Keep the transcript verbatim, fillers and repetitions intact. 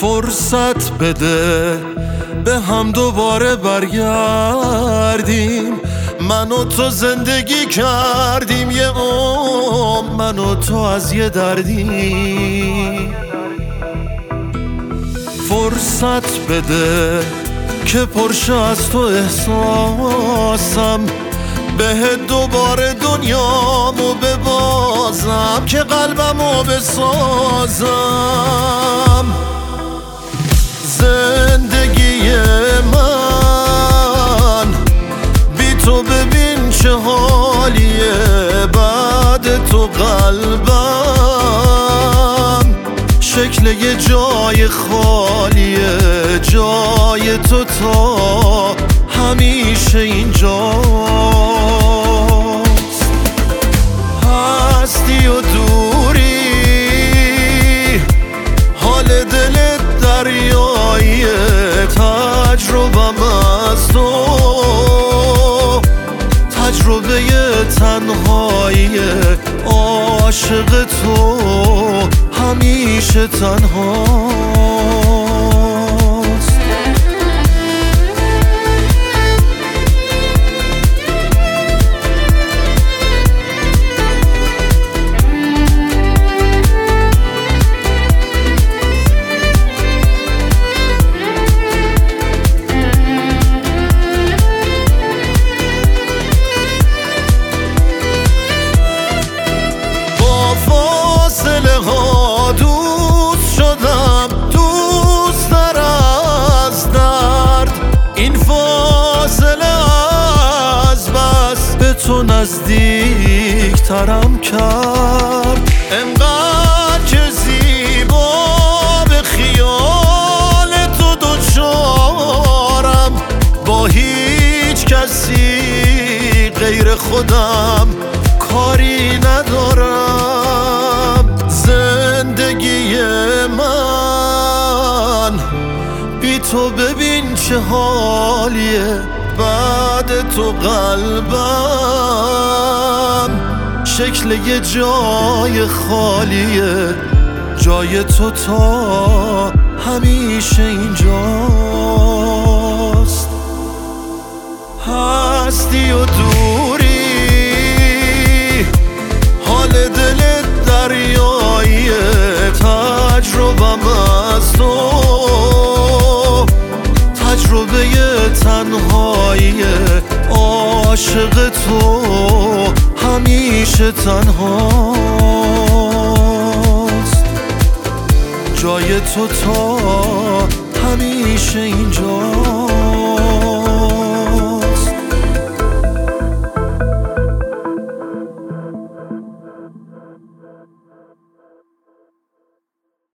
فرصت بده به هم دوباره برگردیم. من و تو زندگی کردیم یه عمر، من و تو از یه دردیم. فرصت بده که پرشه از تو احساسم، بهت دوباره دنیامو ببازم که قلبمو بسازم. زندگی من بی تو ببین چه حالیه، بعد تو قلبم شکل یه جای خالیه، جای تو تا همیشه اینجاست. هستی و دوری حال دلت دریاییه، تجربم از تو تجربه تنهاییه، عاشق تو همیشه تنهاست. تو نزدیک ترم کرد، انقدر که زیبا به خیال تو دوچارم، با هیچ کسی غیر خودم کاری ندارم. زندگی من بی تو ببین چه حالیه، بعد تو قلبم شکل یه جای خالیه، جای تو تا همیشه اینجاست. هستی و دوری حال دلت دریاییه، تجربم از تو تجربه تنهاییه، عاشق تو همیشه تنهاست، جای تو تا همیشه اینجا.